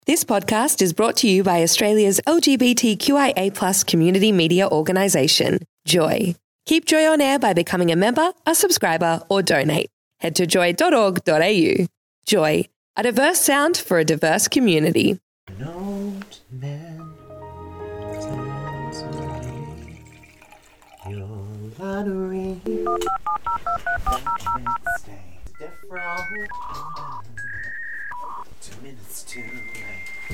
This podcast is brought to you by Australia's LGBTQIA+ community media organisation, Joy. Keep Joy on air by becoming a member, a subscriber, or donate. Head to joy.org.au. Joy, a diverse sound for a diverse community. An old man stands away. Your lottery. Next day, death row. 2 minutes too late.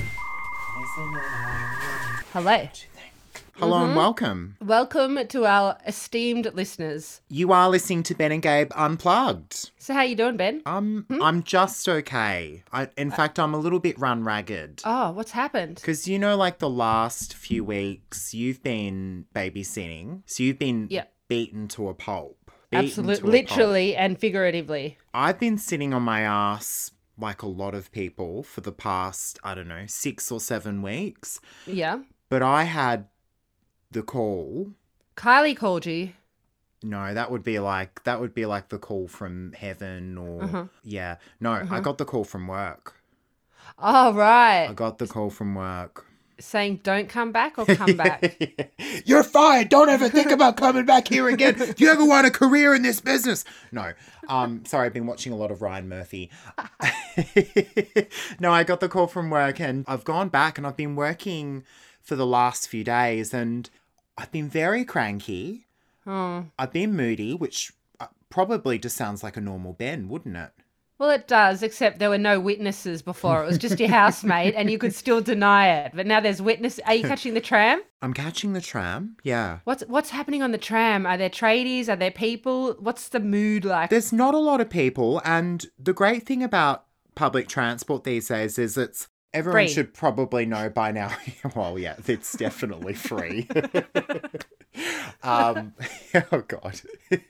Hello. Hello and welcome. Welcome to our esteemed listeners. You are listening to Ben and Gabe Unplugged. So how you doing, Ben? I'm just okay. In fact, I'm a little bit run ragged. Oh, what's happened? Because, you know, like the last few weeks, you've been babysitting. So you've been beaten to a pulp. Absolutely. Literally and figuratively. I've been sitting on my ass like a lot of people for the past, 6 or 7 weeks. Yeah. But I had the call. Kylie called you. No, that would be like the call from heaven or I got the call from work. Oh, right. I got the call from work. Saying don't come back or come back? You're fired. Don't ever think about coming back here again. Do you ever want a career in this business? No. Sorry, I've been watching a lot of Ryan Murphy. No, I got the call from work and I've gone back and I've been working for the last few days and I've been very cranky. Oh. I've been moody, which probably just sounds like a normal Ben, wouldn't it? Well, it does, except there were no witnesses before. It was just your housemate and you could still deny it. But now there's witness. Are you catching the tram? I'm catching the tram, yeah. What's happening on the tram? Are there tradies? Are there people? What's the mood like? There's not a lot of people. And the great thing about public transport these days is everyone free. Should probably know by now. Well, yeah, it's definitely free. Oh, God.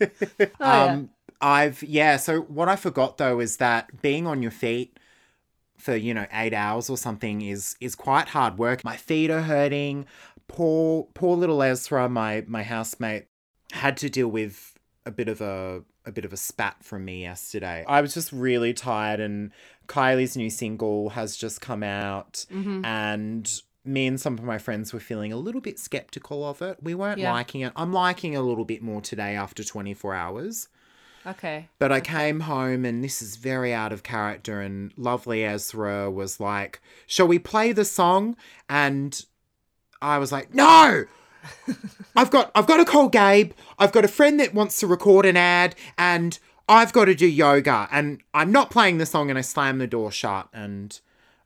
So what I forgot though is that being on your feet for, 8 hours or something is quite hard work. My feet are hurting. Poor little Ezra, my housemate, had to deal with a bit of a spat from me yesterday. I was just really tired and Kylie's new single has just come out and me and some of my friends were feeling a little bit skeptical of it. We weren't liking it. I'm liking it a little bit more today after 24 hours. Okay. But I came home and this is very out of character and lovely Ezra was like, shall we play the song? And I was like, no! I've got to call Gabe. I've got a friend that wants to record an ad and I've got to do yoga and I'm not playing the song, and I slammed the door shut and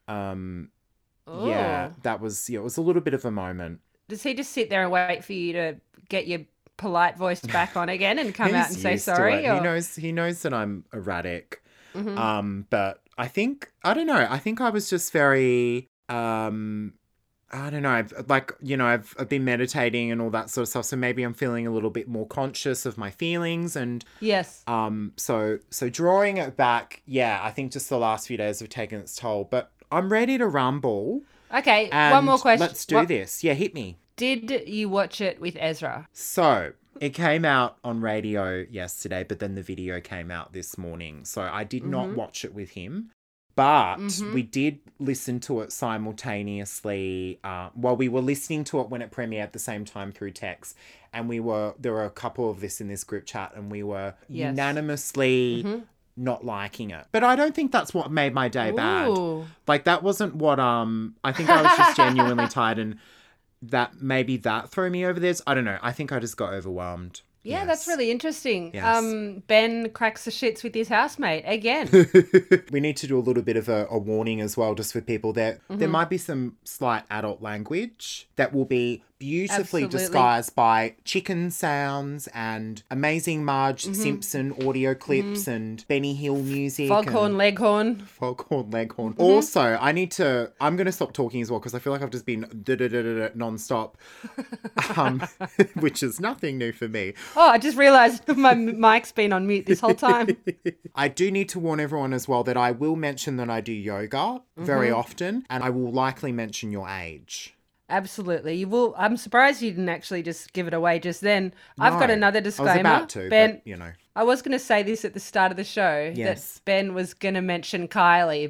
it was a little bit of a moment. Does he just sit there and wait for you to get your polite voice back on again and come out and say used to sorry? it. He knows that I'm erratic. But I think I was just very I don't know. I've been meditating and all that sort of stuff. So maybe I'm feeling a little bit more conscious of my feelings and yes. So drawing it back, I think just the last few days have taken its toll. But I'm ready to rumble. Okay, one more question. Let's do this. Yeah, hit me. Did you watch it with Ezra? So it came out on radio yesterday, but then the video came out this morning. So I did not watch it with him. But we did listen to it simultaneously. We were listening to it when it premiered at the same time through text. And there were a couple of this in this group chat and we were unanimously not liking it. But I don't think that's what made my day bad. Like that wasn't what, I think I was just genuinely tired and that threw me over this. I don't know. I think I just got overwhelmed. Yeah, that's really interesting. Yes. Ben cracks the shits with his housemate again. We need to do a little bit of a warning as well, just for people that there might be some slight adult language that will be beautifully disguised by chicken sounds and amazing Marge Simpson audio clips and Benny Hill music. Foghorn Leghorn. Also, I'm going to stop talking as well because I feel like I've just been non-stop, which is nothing new for me. Oh, I just realised my mic's been on mute this whole time. I do need to warn everyone as well that I will mention that I do yoga very often and I will likely mention your age. Absolutely. You will. I'm surprised you didn't actually just give it away just then. No, I've got another disclaimer. I was about to, Ben, but, you know. I was going to say this at the start of the show, that Ben was going to mention Kylie, but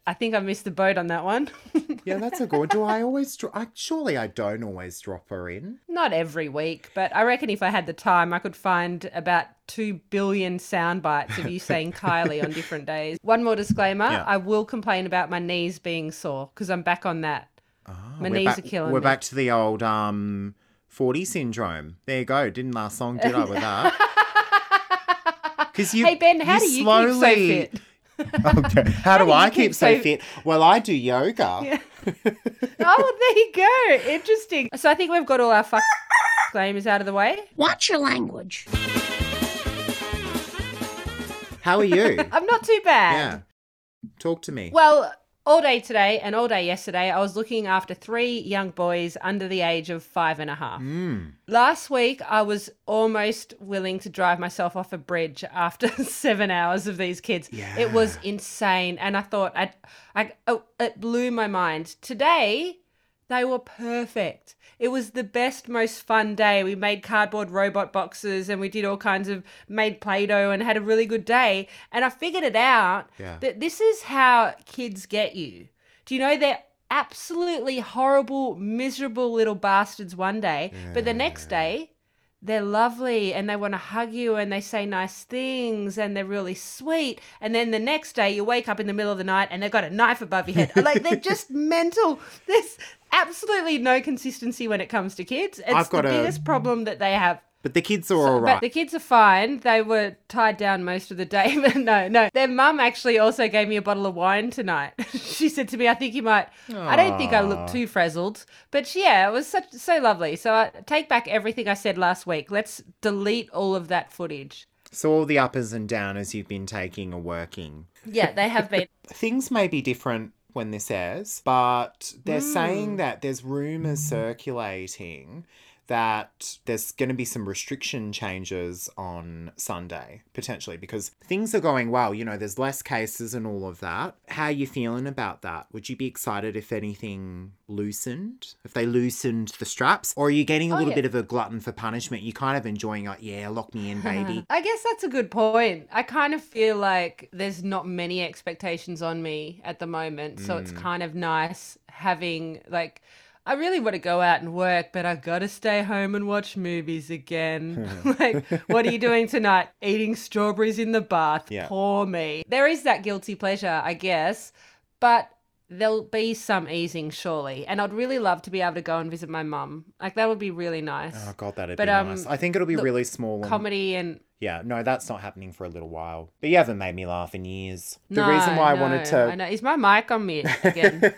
I think I missed the boat on that one. Yeah, that's a good. Do I always? Surely I don't always drop her in. Not every week, but I reckon if I had the time, I could find about 2 billion sound bites of you saying Kylie on different days. One more disclaimer. Yeah. I will complain about my knees being sore because I'm back on that. My knees are killing me. We're back to the old 40 syndrome. There you go. Didn't last long, did I, with that? Hey, Ben, how do you keep so fit? Okay. How do I keep so fit? Well, I do yoga. Yeah. Oh, there you go. Interesting. So I think we've got all our disclaimers out of the way. Watch your language. How are you? I'm not too bad. Yeah. Talk to me. Well, all day today and all day yesterday, I was looking after 3 young boys under the age of 5.5. Last week, I was almost willing to drive myself off a bridge after 7 hours of these kids. Yeah. It was insane. And I thought, it blew my mind. Today, they were perfect. It was the best, most fun day. We made cardboard robot boxes and we did all kinds of made Play-Doh and had a really good day. And I figured it out that this is how kids get you. Do you know they're absolutely horrible, miserable little bastards one day, but the next day they're lovely and they want to hug you and they say nice things and they're really sweet. And then the next day you wake up in the middle of the night and they've got a knife above your head. Like, they're just mental. There's absolutely no consistency when it comes to kids. It's the biggest problem that they have. But the kids are all right. But the kids are fine. They were tied down most of the day. But no. Their mum actually also gave me a bottle of wine tonight. She said to me, I think you might... Aww. I don't think I look too frazzled. But yeah, it was so lovely. So I take back everything I said last week. Let's delete all of that footage. So all the uppers and downers you've been taking are working. Yeah, they have been. Things may be different when this airs, but they're saying that there's rumours circulating that there's going to be some restriction changes on Sunday, potentially, because things are going well. You know, there's less cases and all of that. How are you feeling about that? Would you be excited if anything loosened? If they loosened the straps? Or are you getting a little bit of a glutton for punishment? You're kind of enjoying it. Yeah, lock me in, baby. I guess that's a good point. I kind of feel like there's not many expectations on me at the moment. So it's kind of nice having, like... I really want to go out and work, but I got to stay home and watch movies again. Like, what are you doing tonight? Eating strawberries in the bath. Yeah. Poor me. There is that guilty pleasure, I guess, but there'll be some easing surely. And I'd really love to be able to go and visit my mum. Like, that would be really nice. Oh, God, that'd be nice. I think it'll be really small. Comedy and... Yeah, no, that's not happening for a little while. But you haven't made me laugh in years. The reason why I wanted to... I know. Is my mic on mute again?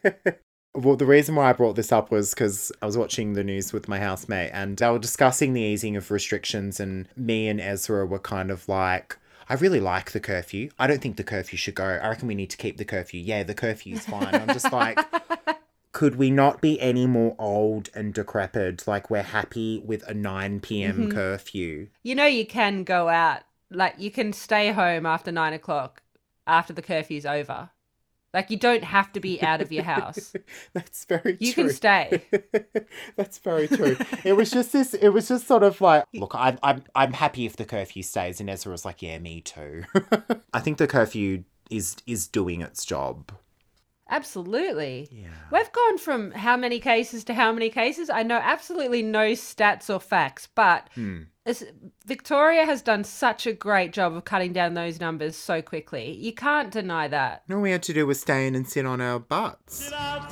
Well, the reason why I brought this up was because I was watching the news with my housemate and they were discussing the easing of restrictions, and me and Ezra were kind of like, I really like the curfew. I don't think the curfew should go. I reckon we need to keep the curfew. Yeah, the curfew's fine. I'm just like, could we not be any more old and decrepit? Like, we're happy with a 9 p.m. curfew. You know, you can go out. Like, you can stay home after 9 o'clock after the curfew's over. Like, you don't have to be out of your house. That's very true. You can stay. That's very true. It was just sort of like, look, I'm happy if the curfew stays. And Ezra was like, yeah, me too. I think the curfew is doing its job. Absolutely. Yeah. We've gone from how many cases to how many cases. I know absolutely no stats or facts, but Victoria has done such a great job of cutting down those numbers so quickly. You can't deny that. All we had to do was stay in and sit on our butts. Sit down,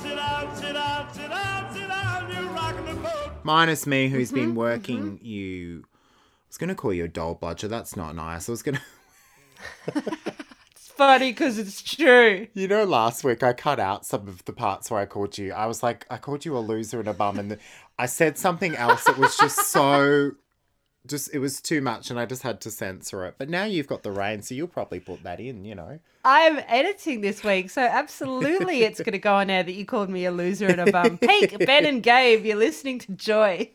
you're rocking the boat. Minus me, who's been working you... I was going to call you a doll bludger. That's not nice. I was going to... Funny because it's true. You know, last week I cut out some of the parts where I called you. I was like, I called you a loser and a bum, and I said something else that was just so... it was too much, and I just had to censor it. But now you've got the reins, so you'll probably put that in, you know. I'm editing this week, so absolutely it's going to go on air that you called me a loser and a bum. Hey, Ben and Gabe, you're listening to Joy.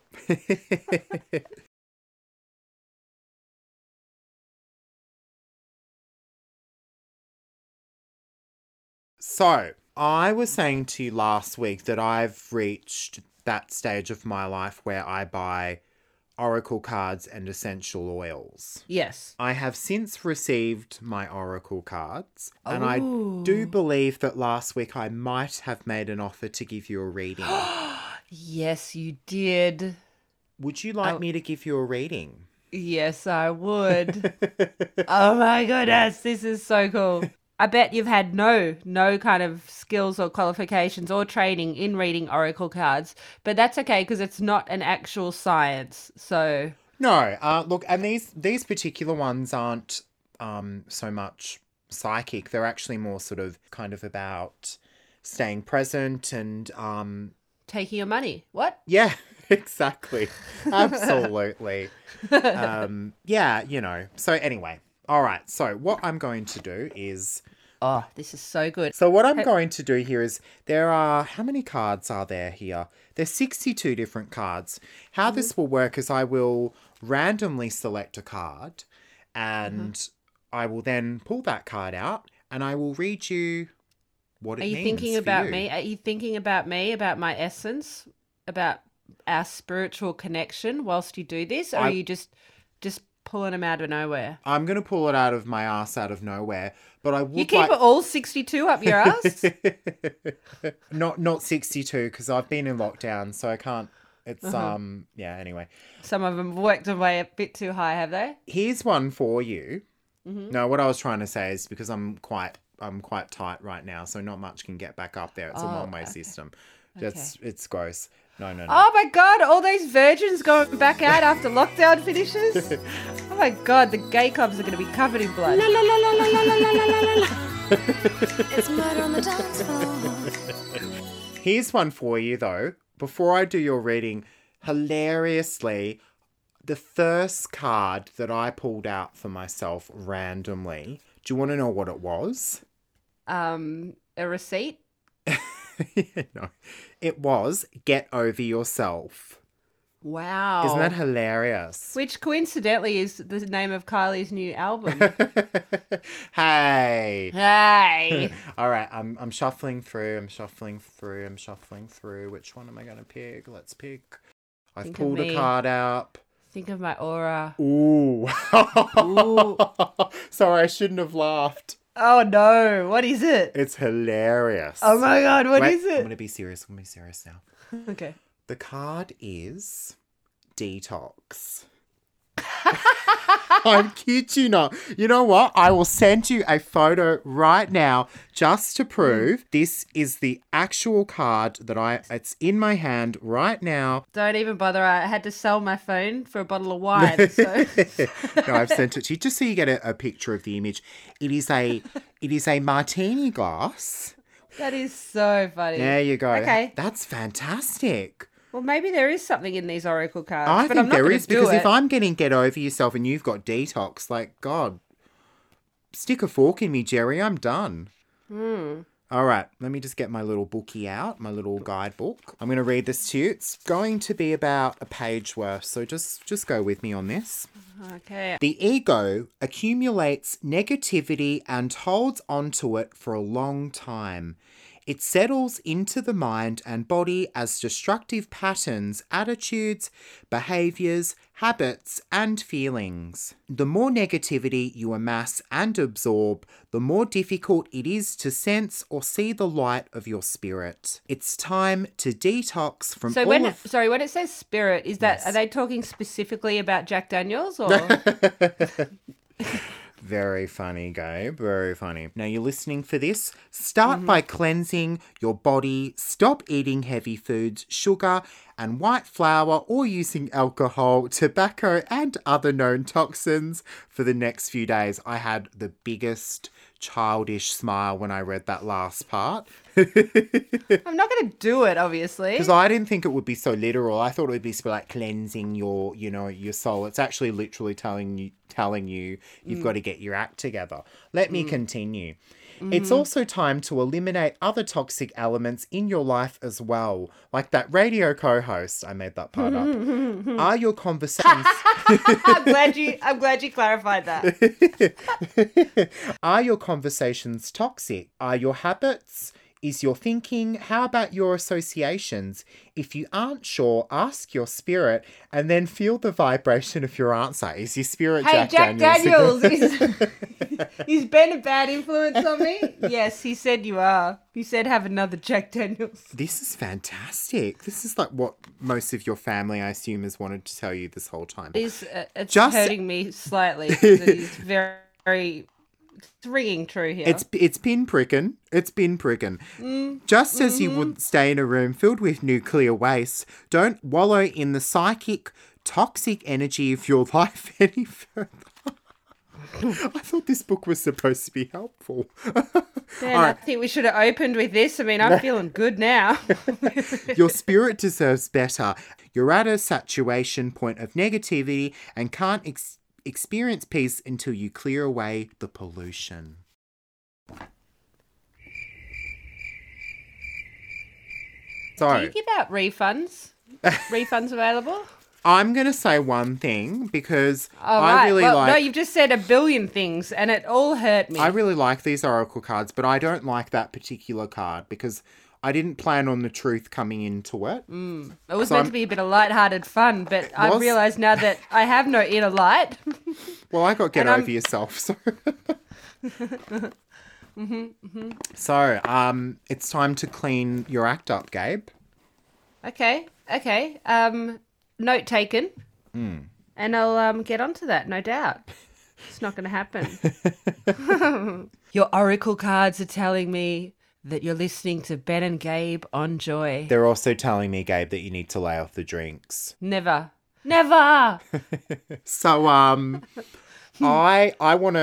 So, I was saying to you last week that I've reached that stage of my life where I buy oracle cards and essential oils. Yes. I have since received my oracle cards, and I do believe that last week I might have made an offer to give you a reading. Yes, you did. Would you like me to give you a reading? Yes, I would. Oh my goodness, this is so cool. I bet you've had no kind of skills or qualifications or training in reading oracle cards, but that's okay because it's not an actual science. So No, look, and these particular ones aren't so much psychic. They're actually more sort of kind of about staying present and taking your money. What? yeah, exactly. Absolutely. Yeah, you know. So anyway, all right. So what I'm going to do is Oh, this is so good. So what I'm going to do here is there are, how many cards are there here? There's 62 different cards. How this will work is I will randomly select a card and I will then pull that card out and I will read you what it means. Are you thinking about me? Are you thinking about me, about my essence, about our spiritual connection whilst you do this? Or are you just pulling them out of nowhere? I'm going to pull it out of my ass out of nowhere, but I would You keep it all 62 up your ass? Not 62 because I've been in lockdown, so I can't. It's yeah. Anyway, Some of them worked their way a bit too high, have they? here's one for you. No, what I was trying to say is because I'm quite tight right now, so not much can get back up there. It's a one-way system. It's gross. No. Oh my God, all these virgins going back out after lockdown finishes? Oh my God, the gay clubs are going to be covered in blood. It's murder on the dance floor. Here's one for you though. Before I do your reading, hilariously, the first card that I pulled out for myself randomly. Do you want to know what it was? A receipt? No, it was Get Over Yourself. Wow. Isn't that hilarious? Which coincidentally is the name of Kylie's new album. Hey. Hey. All right, I'm shuffling through. Which one am I going to pick? Let's pick. I've Think of pulled a me. card out. Think of my aura. Ooh. Ooh. Sorry, I shouldn't have laughed. Oh no, what is it? It's hilarious. Oh my God, what is I'm it? going to be serious. I'm going to be serious now. Okay. The card is Detox. I kid you not. You know what? I will send you a photo right now just to prove this is the actual card that it's in my hand right now. Don't even bother. I had to sell my phone for a bottle of wine. So. No, I've sent it to you just so you get a picture of the image. It is a martini glass. That is so funny. There you go. Okay. That's fantastic. Well, maybe there is something in these oracle cards. I but think I'm not there gonna is do because it. if I'm getting Get Over Yourself and you've got Detox, like, God, stick a fork in me, Jerry. I'm done. All right, let me just get my little bookie out, my little guidebook. I'm going to read this to you. It's going to be about a page worth, so just go with me on this. Okay. The ego accumulates negativity and holds onto it for a long time. It settles into the mind and body as destructive patterns, attitudes, behaviours, habits, and feelings. The more negativity you amass and absorb, the more difficult it is to sense or see the light of your spirit. It's time to detox from So all when of... when it says spirit, is that Yes. are they talking specifically about Jack Daniels or? Very funny, Gabe. Very funny. Now you're listening for this. Start by cleansing your body. Stop eating heavy foods, sugar, and white flour, or using alcohol, tobacco, and other known toxins for the next few days. I had the biggest childish smile when I read that last part. I'm not going to do it, obviously. Because I didn't think it would be so literal. I thought it would be like cleansing your soul. It's actually literally telling you you've got to get your act together. Let me continue. It's also time to eliminate other toxic elements in your life as well. Like that radio co-host. I made that part up. Are your conversations... I'm glad you clarified that. Are your conversations toxic? Are your habits is your thinking? How about your associations? If you aren't sure, ask your spirit and then feel the vibration of your answer. Is your spirit Hey, Jack Daniels, is Ben a bad influence on me? Yes, he said you are. He said have another Jack Daniels. This is fantastic. This is like what most of your family, I assume, has wanted to tell you this whole time. It's Just- hurting me slightly because it is very it's ringing true here. It's been pricking. It's been pricking. Just as you would stay in a room filled with nuclear waste, don't wallow in the psychic, toxic energy of your life any further. I thought this book was supposed to be helpful. Ben, All right. I think we should have opened with this. I mean, I'm feeling good now. Your spirit deserves better. You're at a saturation point of negativity and can't experience peace until you clear away the pollution. Do So, you give out refunds? Refunds available? I'm going to say one thing because Oh, I right. really well, like... No, you've just said a billion things and it all hurt me. I really like these oracle cards, but I don't like that particular card because I didn't plan on the truth coming into it. It was So meant I'm- to be a bit of light-hearted fun, but I was? realise now that I have no inner light. Well, I got Get And Over Yourself, so... So, it's time to clean your act up, Gabe. Okay. Note taken. And I'll get onto that, no doubt. It's not going to happen. Your oracle cards are telling me that you're listening to Ben and Gabe on Joy. They're also telling me, Gabe, that you need to lay off the drinks. Never. So, I want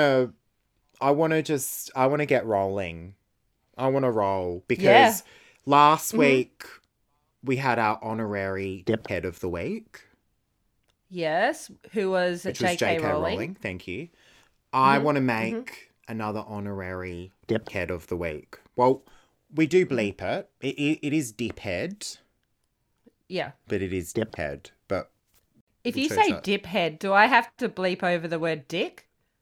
to get rolling. I want to roll because last week we had our honorary head of the week, Yes. Who was which was J.K. J.K. Rowling? Rowling. Thank you. I want to make another honorary head of the week. Well, we do bleep it. It is diphead, Yeah. but it is diphead. But If we you chose say that. diphead, do I have to bleep over the word dick?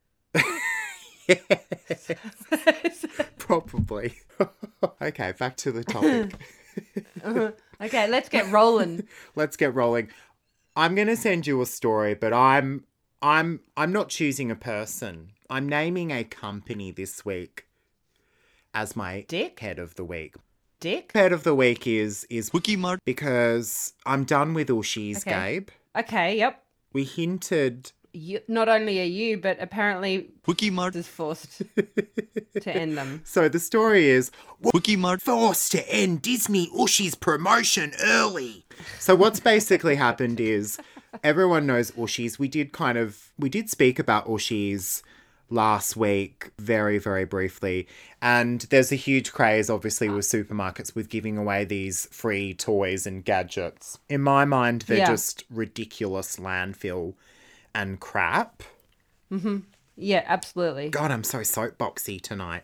Probably. Okay, back to the topic. Okay, let's get rolling. Let's get rolling. I'm going to send you a story, but I'm not choosing a person. I'm naming a company this week as my Dick? head of the week. Dick? Head of the week is Wikimart. because I'm done with Ushies, Okay. Gabe. Okay, yep. We hinted. Not only are you, but apparently Wikimart. is forced to end them. So the story is Wikimart. forced to end Disney Ushi's promotion early. So what's basically happened is everyone knows Ushi's. We did speak about Ushi's last week very, very briefly. And there's a huge craze, obviously, with supermarkets with giving away these free toys and gadgets. In my mind, they're Yeah. just ridiculous landfill and crap. Yeah, absolutely. God, I'm so soapboxy tonight.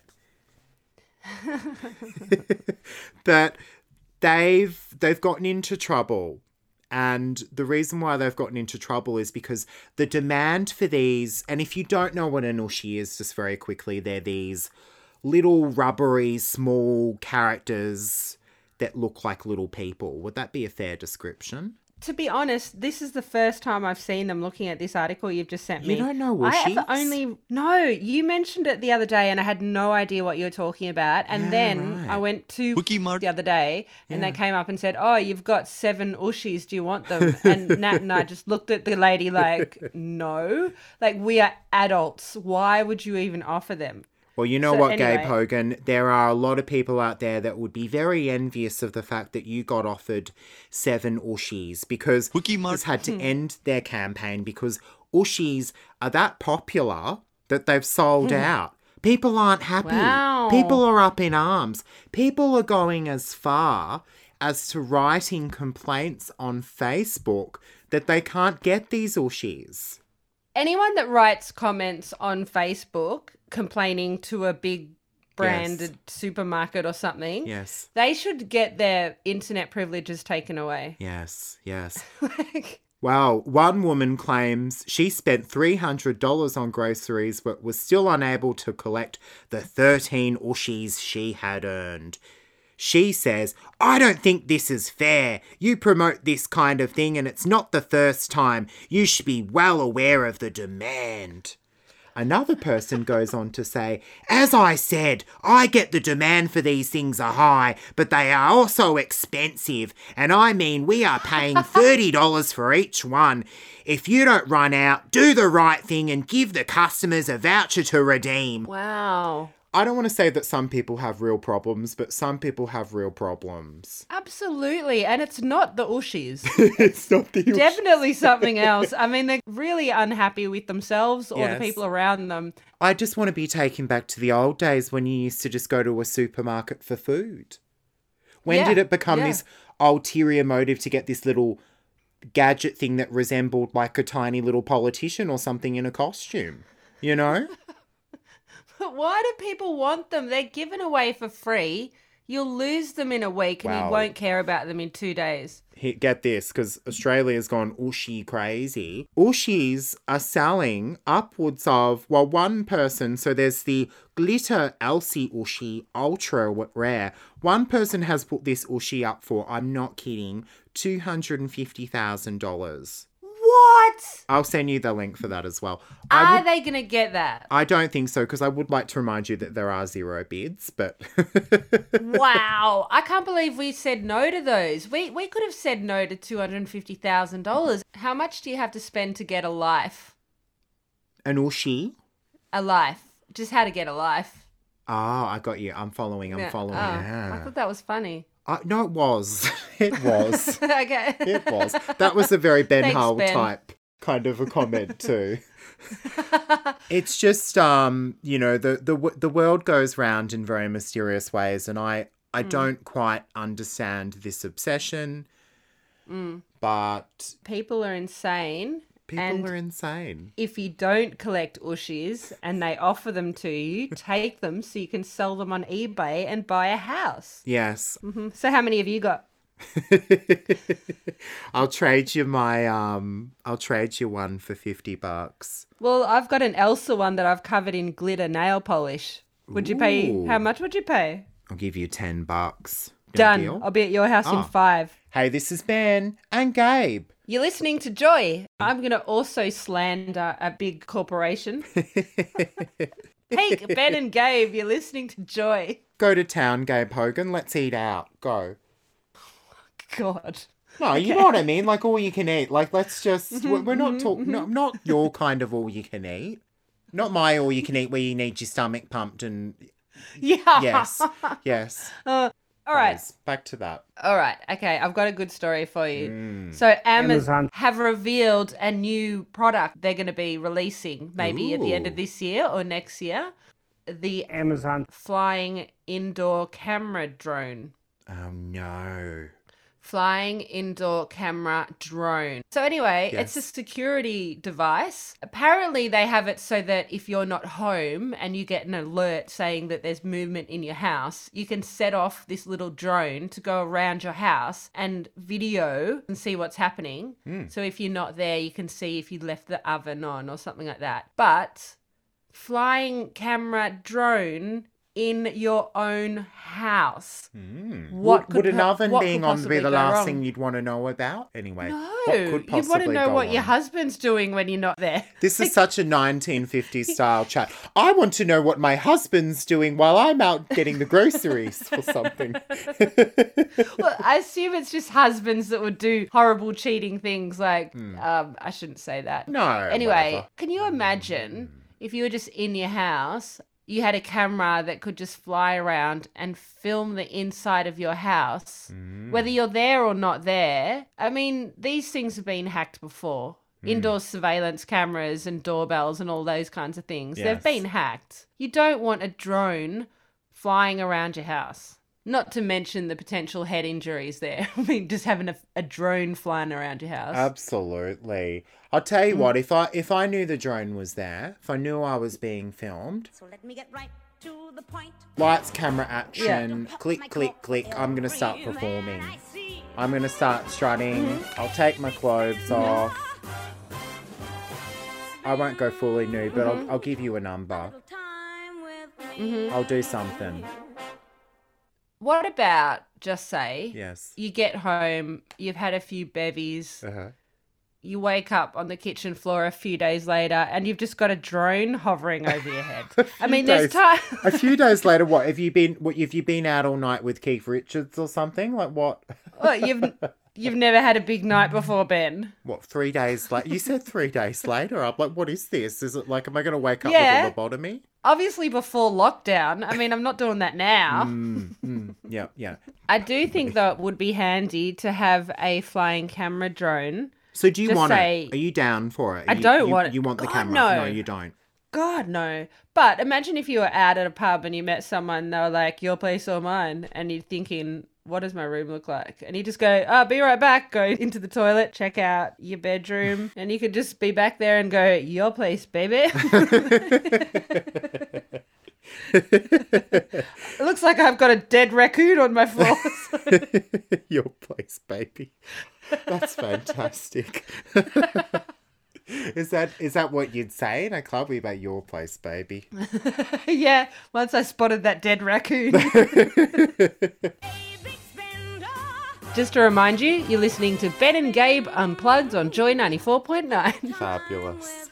But they've gotten into trouble. And the reason why they've gotten into trouble is because the demand for these, and if you don't know what an Ushi is, just very quickly, they're these little rubbery, small characters that look like little people. Would that be a fair description? To be honest, this is the first time I've seen them looking at this article you've just sent me. You don't know I have Ushi's? only... No, you mentioned it the other day and I had no idea what you were talking about. And Yeah, then right. I went to Wikimart. the other day and they came up and said, oh, you've got 7 Ushis. Do you want them? And Nat and I just looked at the lady like, no. Like, we are adults. Why would you even offer them? Well, you know So what, anyway. Gabe Hogan? There are a lot of people out there that would be very envious of the fact that you got offered 7 Ushis because Wikimart. has had to end their campaign because Ushis are that popular that they've sold out. People aren't happy. Wow. People are up in arms. People are going as far as to writing complaints on Facebook that they can't get these Ushis. Anyone that writes comments on Facebook complaining to a big branded supermarket or something, Yes. they should get their internet privileges taken away. Yes. Yes. Like, Well, one woman claims she spent $300 on groceries but was still unable to collect the 13 Ushis she had earned. She says, I don't think this is fair. You promote this kind of thing and it's not the first time. You should be well aware of the demand. Another person goes on to say, as I said, I get the demand for these things are high, but they are also expensive. And I mean, we are paying $30 for each one. If you don't run out, do the right thing and give the customers a voucher to redeem. Wow. I don't want to say that some people have real problems, but some people have real problems. Absolutely. And it's not the Ushies. It's not the Definitely something else. I mean, they're really unhappy with themselves or Yes. the people around them. I just want to be taken back to the old days when you used to just go to a supermarket for food. When Yeah, did it become yeah. this ulterior motive to get this little gadget thing that resembled like a tiny little politician or something in a costume? You know? But why do people want them? They're given away for free. You'll lose them in a week and Wow. you won't care about them in 2 days. Get this, because Australia's gone Ushi crazy. Ushis are selling upwards of, well, one person, so there's the Glitter Elsie Ushi, ultra rare. One person has put this Ushi up for, I'm not kidding, $250,000. What? I'll send you the link for that as well. Are they going to get that? I don't think so, because I would like to remind you that there are 0 bids, but... Wow. I can't believe we said no to those. We could have said no to $250,000. How much do you have to spend to get a life? An Ushi? A life. Just how to get a life. Oh, I got you. I'm following. Yeah. Oh, Yeah. I thought that was funny. No, it was. It was. Okay. It was. That was a very Ben Thanks, Hull Ben. type kind of a comment too. It's just the world goes round in very mysterious ways, and I don't quite understand this obsession. But People are insane. people are insane. If you don't collect Ushis and they offer them to you, take them so you can sell them on eBay and buy a house. Yes. So how many have you got? I'll trade you one for $50. Well, I've got an Elsa one that I've covered in glitter nail polish. Would you pay? Ooh. How much would you pay? I'll give you $10. No Done. deal? I'll be at your house in Ah. 5. Hey, this is Ben and Gabe. You're listening to Joy. I'm going to also slander a big corporation. Hey, Ben and Gabe, you're listening to Joy. Go to town, Gabe Hogan. Let's eat out. Go. God. No, you know what I mean? Like all you can eat. Like let's just, we're not talking, not your kind of all you can eat. Not my all you can eat where you need your stomach pumped and Yeah. yes. All right. Please, back to that. All right. Okay. I've got a good story for you. So Amazon have revealed a new product they're going to be releasing maybe at the end of Ooh. this year or next year. The Amazon flying indoor camera drone. Oh no. Flying indoor camera drone. So anyway, Yes. it's a security device. Apparently they have it so that if you're not home and you get an alert saying that there's movement in your house, you can set off this little drone to go around your house and video and see what's happening. So if you're not there, you can see if you left the oven on or something like that. But flying camera drone in your own house. What Would an oven what being could on be possibly the go last wrong? thing you'd want to know about? Anyway, No, what could you want possibly to know go what your on? husband's doing when you're not there. This is such a 1950s style chat. I want to know what my husband's doing while I'm out getting the groceries or something. Well, I assume it's just husbands that would do horrible cheating things like, I shouldn't say that. No. Anyway, whatever. can you imagine if you were just in your house, you had a camera that could just fly around and film the inside of your house, whether you're there or not there? I mean, these things have been hacked before. Indoor surveillance cameras and doorbells and all those kinds of things. Yes. They've been hacked. You don't want a drone flying around your house. Not to mention the potential head injuries there. I mean, just having a drone flying around your house. Absolutely. I'll tell you what, if I knew the drone was there, if I knew I was being filmed, So let me get right to the point. lights, camera, action, click, click, click, I'm going to start performing. I'm going to start strutting. I'll take my clothes off. I won't go fully nude, but I'll give you a number. Time with me. I'll do something. what about, just say, Yes. you get home, you've had a few bevies, you wake up on the kitchen floor a few days later and you've just got a drone hovering over your head. I mean, there's time. A few days later, what have you been out all night with Keith Richards or something? Like what? Well, you've never had a big night before, Ben. What, 3 days later? You said 3 days later. I'm like, what is this? Is it like, am I going to wake up Yeah. with a lobotomy? Obviously before lockdown. I mean, I'm not doing that now. Yeah. I do think, though, it would be handy to have a flying camera drone. So do you Just want say- it? Are you down for it? I don't want it. You want the God, camera? no. No, you don't. God, no. But imagine if you were out at a pub and you met someone, they were like, your place or mine? And you're thinking, what does my room look like? And you just go, be right back. Go into the toilet, check out your bedroom. And you could just be back there and go, your place, baby. It looks like I've got a dead raccoon on my floor. Your place, baby. That's fantastic. Is that what you'd say in a club? We about your place, baby. Yeah, once I spotted that dead raccoon. Just to remind you, you're listening to Ben and Gabe Unplugged on Joy 94.9. Fabulous.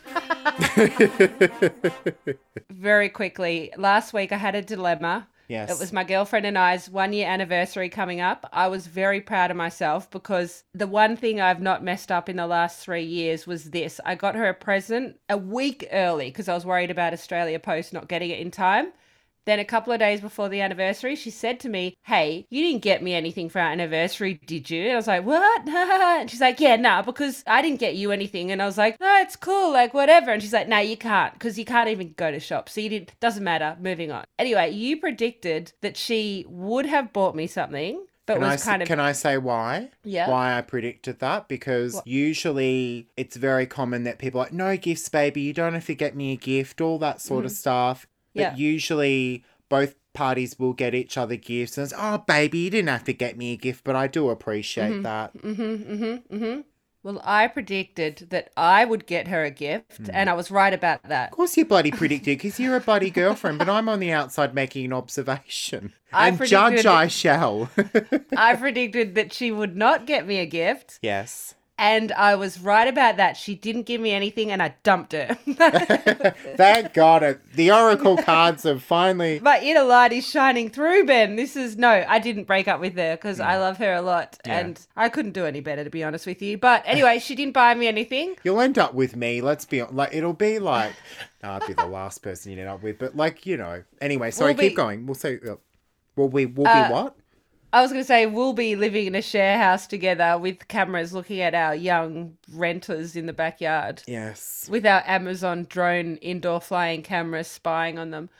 Very quickly, last week I had a dilemma. Yes. It was my girlfriend and I's 1 year anniversary coming up. I was very proud of myself because the one thing I've not messed up in the last 3 years was this. I got her a present a week early because I was worried about Australia Post not getting it in time. Then a couple of days before the anniversary, she said to me, hey, you didn't get me anything for our anniversary, did you? And I was like, what? And she's like, yeah, no, because I didn't get you anything. And I was like, no, it's cool, like whatever. And she's like, no, you can't, because you can't even go to shops. So doesn't matter, moving on. Anyway, you predicted that she would have bought me something, but Can I say why? Yeah. Why I predicted that? Because usually it's very common that people are like, no gifts, baby, you don't have to get me a gift, all that sort of stuff. Yeah. But usually both parties will get each other gifts. And it's, oh, baby, you didn't have to get me a gift, but I do appreciate that. Well, I predicted that I would get her a gift, and I was right about that. Of course you bloody predicted, because you're a bloody girlfriend, but I'm on the outside making an observation. I judge predicted- I shall. I predicted that she would not get me a gift. Yes. And I was right about that. She didn't give me anything and I dumped her. Thank God. The oracle cards have finally... My inner light is shining through, Ben. I didn't break up with her because I love her a lot. Yeah. And I couldn't do any better, to be honest with you. But anyway, she didn't buy me anything. You'll end up with me. Let's be like, it'll be like... No, I'd be the last person you'd end up with. But like, you know. Anyway, sorry, keep going. We'll say... Will we be what? I was going to say we'll be living in a share house together with cameras looking at our young renters in the backyard. Yes. With our Amazon drone indoor flying cameras spying on them.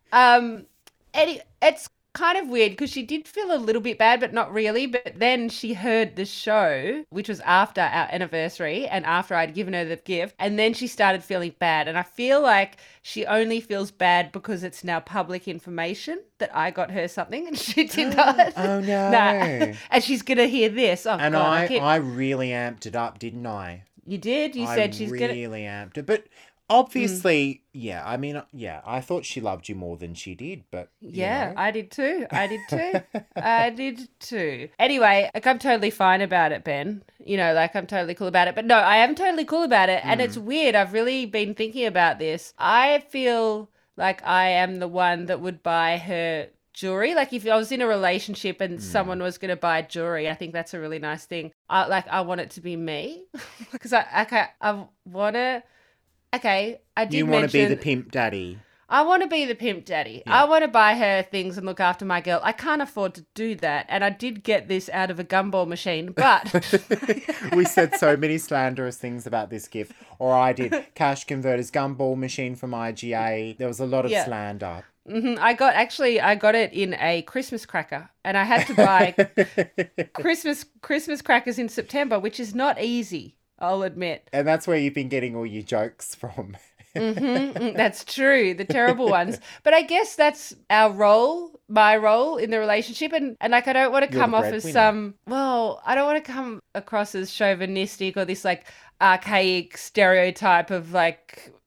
It's kind of weird because she did feel a little bit bad, but not really. But then she heard the show, which was after our anniversary and after I'd given her the gift. And then she started feeling bad. And I feel like she only feels bad because it's now public information that I got her something and she did not. Oh, no. Nah. And she's going to hear this. Oh, And God, I really amped it up, didn't I? You did? You said she's going to... I really amped it. But obviously, yeah, I mean, yeah, I thought she loved you more than she did, but... Yeah, I did too. I did too. Anyway, like, I'm totally fine about it, Ben. You know, like, I'm totally cool about it. But no, I am totally cool about it. And it's weird. I've really been thinking about this. I feel like I am the one that would buy her jewelry. Like, if I was in a relationship and someone was going to buy jewelry, I think that's a really nice thing. I want it to be me. Because I want to... Okay, I did You want to be the pimp daddy. I want to be the pimp daddy. Yeah. I want to buy her things and look after my girl. I can't afford to do that. And I did get this out of a gumball machine, but... We said so many slanderous things about this gift. Or I did. Cash converters, gumball machine from IGA. There was a lot of slander. Mm-hmm. I got it in a Christmas cracker, and I had to buy Christmas crackers in September, which is not easy, I'll admit. And that's where you've been getting all your jokes from. That's true, the terrible ones. But I guess that's my role in the relationship. And like, I don't want to come off as I don't want to come across as chauvinistic or this like archaic stereotype of like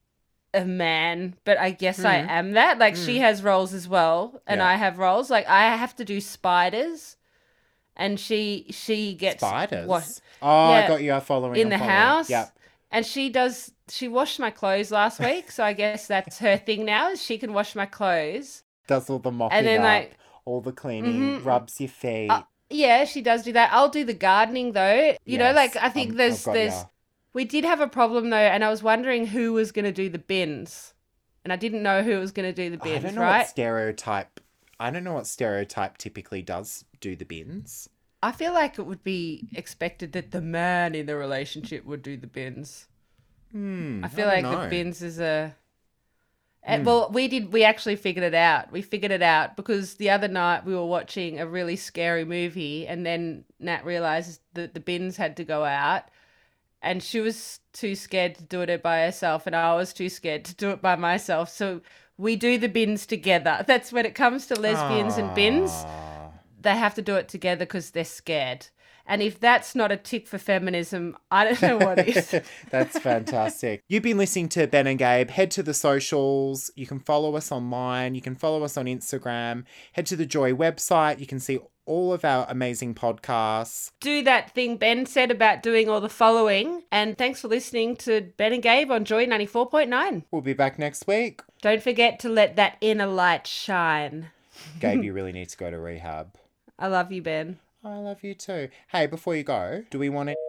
a man, but I guess I am that. Like she has roles as well, and Yeah. I have roles. Like I have to do spiders, and she gets Spiders. I Yeah, got you. I'm following. in I'm the following. house. Yep. And she washed my clothes last week, so I guess that's her thing now. Is she can wash my clothes. Does all the mopping And then, up, like- all the cleaning, rubs your feet. Yeah, she does do that. I'll do the gardening though. You know, Yes, like I think I've there's got ya. we did have a problem though, and I was wondering who was going to do the bins, and I didn't know who was going to do the bins. I don't know right? what stereotype. I don't know what stereotype typically does do the bins. I feel like it would be expected that the man in the relationship would do the bins. I feel don't like know. the bins is a. Well, we actually figured it out. We figured it out because the other night we were watching a really scary movie, and then Nat realized that the bins had to go out, and she was too scared to do it by herself, and I was too scared to do it by myself. So we do the bins together. That's when it comes to lesbians and bins. They have to do it together because they're scared. And if that's not a tick for feminism, I don't know what is. That's fantastic. You've been listening to Ben and Gabe. Head to the socials. You can follow us online. You can follow us on Instagram. Head to the Joy website. You can see all of our amazing podcasts. Do that thing Ben said about doing all the following. And thanks for listening to Ben and Gabe on Joy 94.9. We'll be back next week. Don't forget to let that inner light shine. Gabe, you really need to go to rehab. I love you, Ben. I love you too. Hey, before you go, do we want to...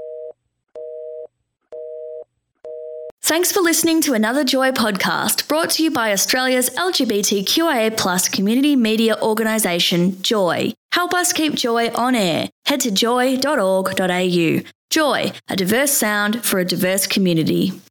Thanks for listening to another Joy podcast brought to you by Australia's LGBTQIA+ community media organisation, Joy. Help us keep Joy on air. Head to joy.org.au. Joy, a diverse sound for a diverse community.